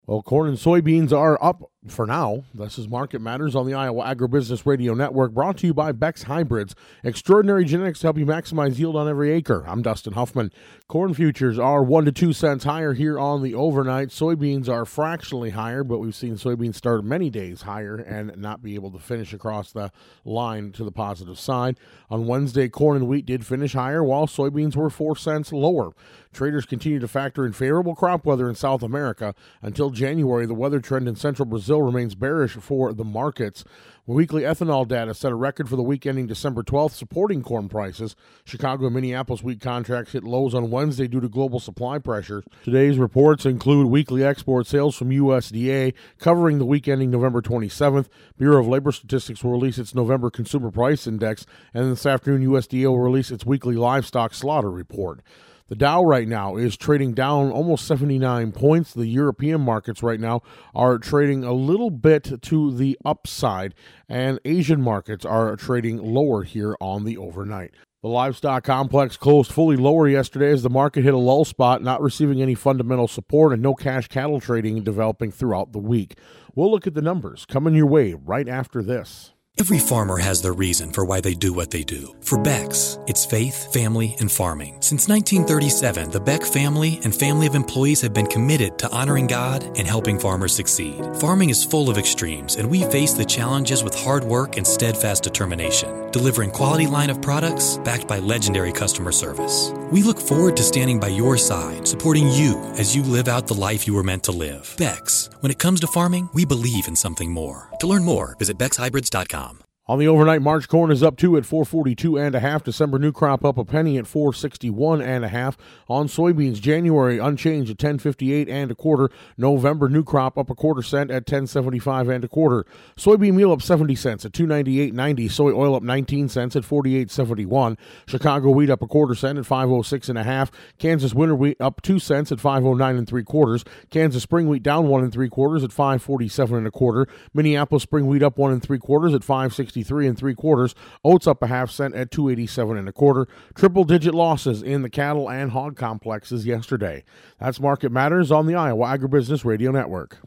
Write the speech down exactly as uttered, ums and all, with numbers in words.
Well, corn and soybeans are up for now. This is Market Matters on the Iowa Agribusiness Radio Network, brought to you by Beck's Hybrids. Extraordinary genetics to help you maximize yield on every acre. I'm Dustin Huffman. Corn futures are one to two cents higher here on the overnight. Soybeans are fractionally higher, but we've seen soybeans start many days higher and not be able to finish across the line to the positive side. On Wednesday, corn and wheat did finish higher, while soybeans were four cents lower. Traders continue to factor in favorable crop weather in South America. Until January, the weather trend in central Brazil remains bearish for the markets. Weekly ethanol data set a record for the week ending December twelfth, supporting corn prices. Chicago and Minneapolis wheat contracts hit lows on Wednesday due to global supply pressures. Today's reports include weekly export sales from U S D A covering the week ending November twenty-seventh. Bureau of Labor Statistics will release its November Consumer Price Index, and this afternoon U S D A will release its weekly livestock slaughter report. The Dow right now is trading down almost seventy-nine points. The European markets right now are trading a little bit to the upside, and Asian markets are trading lower here on the overnight. The livestock complex closed fully lower yesterday as the market hit a lull spot, not receiving any fundamental support, and no cash cattle trading developing throughout the week. We'll look at the numbers coming your way right after this. Every farmer has their reason for why they do what they do. For Beck's, it's faith, family, and farming. Since nineteen thirty-seven, the Beck family and family of employees have been committed to honoring God and helping farmers succeed. Farming is full of extremes, and we face the challenges with hard work and steadfast determination, delivering quality line of products backed by legendary customer service. We look forward to standing by your side, supporting you as you live out the life you were meant to live. Beck's, when it comes to farming, we believe in something more. To learn more, visit bex hybrids dot com. On the overnight, March corn is up two at four forty-two and a half. December new crop up a penny at four sixty-one and a half. On soybeans, January unchanged at ten fifty-eight and a quarter. November new crop up a quarter cent at ten seventy-five and a quarter. Soybean meal up seventy cents at two ninety-eight ninety. Soy oil up nineteen cents at forty-eight seventy-one. Chicago wheat up a quarter cent at five oh six and a half. Kansas winter wheat up two cents at five oh nine and three quarters. Kansas spring wheat down one and three quarters at five forty-seven and a quarter. Minneapolis spring wheat up one and three quarters at five sixty-three and three quarters. Oats up a half cent at two eighty-seven and a quarter. Triple digit losses in the cattle and hog complexes yesterday. That's Market Matters on the Iowa Agribusiness Radio Network.